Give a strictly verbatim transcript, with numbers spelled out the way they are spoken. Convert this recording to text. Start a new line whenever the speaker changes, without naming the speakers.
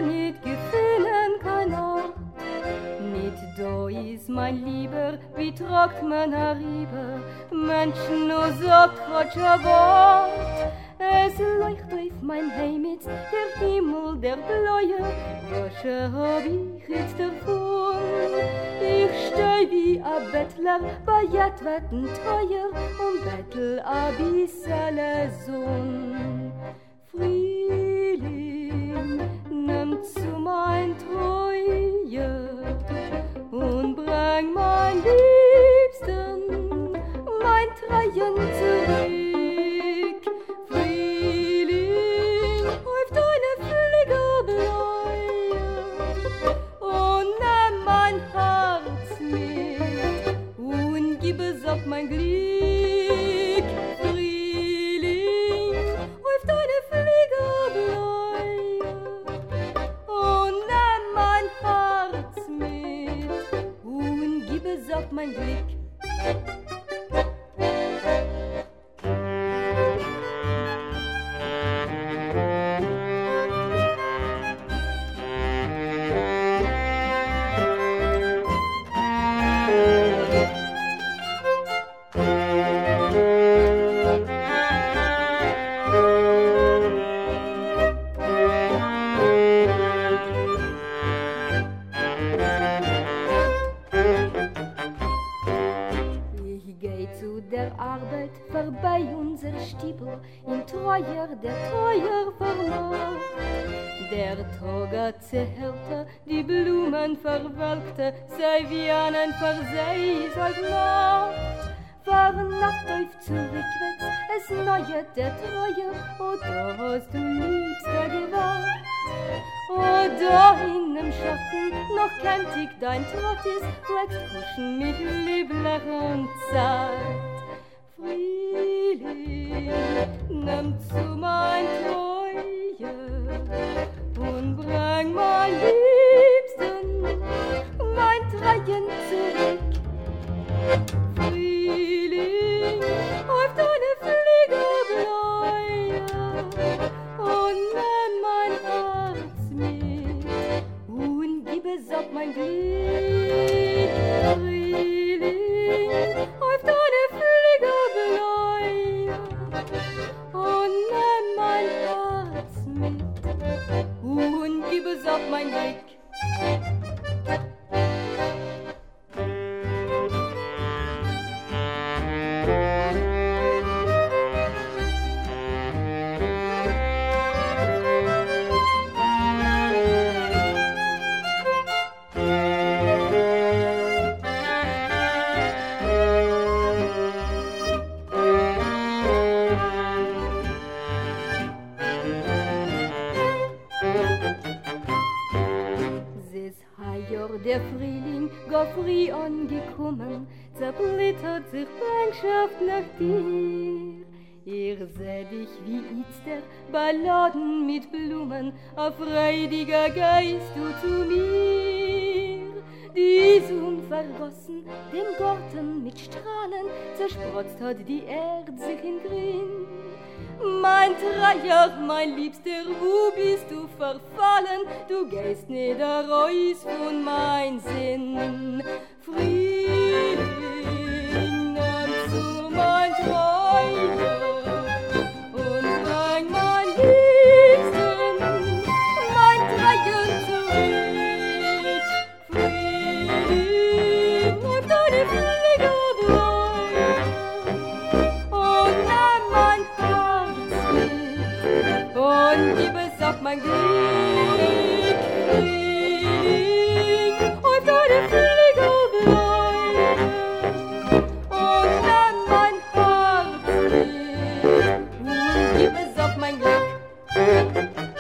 nicht gefunden kein Ort. Nicht da ist mein Lieber, wie tragt man herüber, Menschen nur sagt Roger Wort. Es leucht auf mein Heimat, der Himmel, der Blaue, was hab ich jetzt davon? Ich steh wie a Bettler, bei Jedwetten teuer, und bettel a bissele Sonn. Frühling, nimm zu mein Treue und bring mein Liebsten, mein Treuen zurück. Frühling, auf deine Fliegerbläue und nimm mein Herz mit und gib es auf mein Glück. Auf mein Glück. Der Arbeit vorbei unser Stiebel, in Treuer, der Treuer verlor. Der Tag zerrte, die Blumen verwelkte, sei wie einen Verseis als Nacht. Vor Nacht auf zurückwärts, es neuet der Treuer, oh, da hast du Liebster gewacht. Oh, da in dem Schatten, noch kennt ich dein Trottis, fleckst kuschen mit Liebler und Zeit. Frühling, nimm zu mein Treue und bring mein Liebsten, mein Treuen zurück. Frühling, auf deine Fliegerbläue und nimm mein Herz mit und gib es auf mein Glück. Frühling, auf deine Fliegerbläue und nimm mein Herz mit und gib es auf mein Glück. Der Frühling, gar früh angekommen, zerblättert sich Freundschaft nach dir. Ihr seht dich wie Itzter, Balladen mit Blumen, a freudiger Geist du zu mir. Die Sonne vergossen, dem Garten mit Strahlen, zerspratzt hat die Erd sich in Grün. Mein Dreier, mein Liebster, wo bist du verfallen? Du gehst nicht raus von mein Sinn. Frühling, nimm zu mein Treue und bring mein Liebsten, mein Treuen zurück. Frühling, auf deine Fliegerbläue und nimm mein und gib es auf mein Glück. Frühling, auf deine Fliegerbläue und nimm mein Herz mit und gib es auf mein Glück.